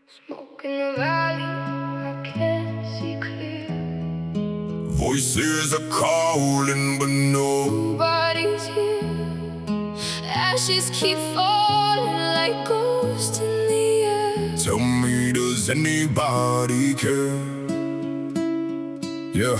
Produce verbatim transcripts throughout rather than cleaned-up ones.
Smoke in the valley, I can't see clear. Voices are calling, but nobody's here. Ashes keep falling like ghosts in the air. Tell me, does anybody care? Yeah.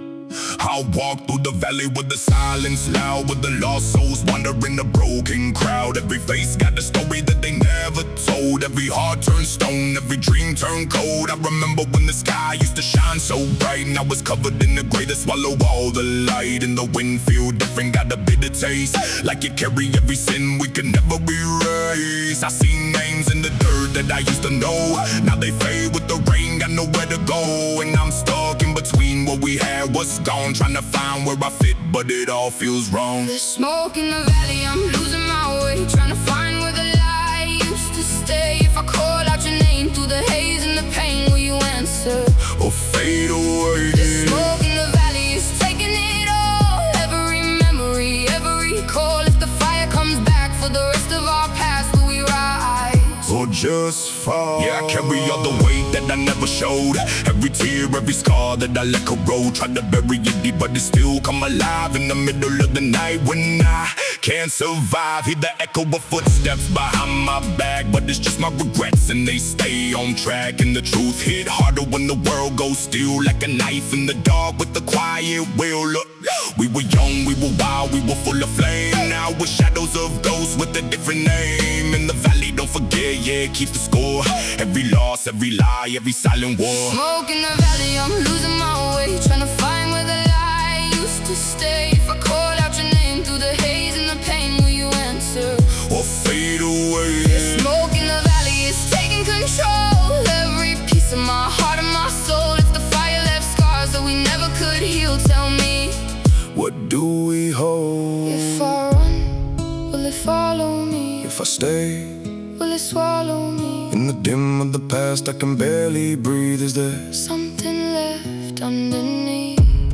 I'll walk through the valley with the silence loud, with the lost souls wandering a broken crowd. Every face got a story that they never told. Every heart turned stone, every dream turned cold. I remember when the sky used to shine so bright, and I was covered in the gray that swallowed all the light. And the wind feel different, got a bitter taste, like it carry every sin we could never erase. I see names in the dirt that I used to know, now they fade with the rain, got nowhere to go. And I'm stuck in between what we had, what's gone, trying to find where I fit, but it all feels wrong. There's smoke in the valley, I'm losing my way, trying to find where the light used to stay. If I call out your name through the haze and the pain, will you answer or fade away? The smoke in the valley is taking it all, every memory, every call. If the fire comes back for the rest of our past, will we rise or just fall? Yeah, I carry all the weight that I never showed, every tear, every scar that I let corrode. Tried to bury it deep, but it still come alive in the middle of the night when I can't survive. Hear the echo of footsteps behind my back, but it's just my regrets and they stay on track. And the truth hit harder when the world goes still, like a knife in the dark with the quiet will. Look, we were young, we were wild, we were full of flame. Now we're shadows of ghosts with a different name. In the valley, don't forget, yeah, keep the score. Every loss, every lie, every silent war. Smoke in the valley, I'm losing my way, trying to find where the light used to stay. If I call out your name through the haze and the pain, will you answer or fade away? The smoke in the valley is taking control, every piece of my heart and my soul. If the fire left scars that we never could heal, tell me, what do we hold? If I run, will it follow me? If I stay, will it swallow me? In the dim of the past, I can barely breathe. Is there something left underneath?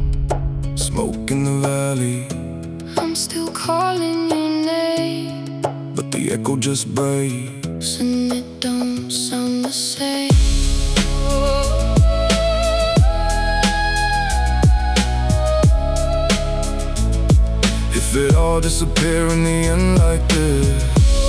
Smoke in the valley, I'm still calling your name, but the echo just breaks, and it don't sound the same. If it all disappear in the end like this,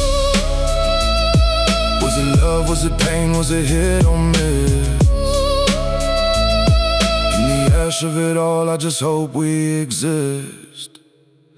was it love, was it pain, was it hit or miss? In the ash of it all, I just hope we exist.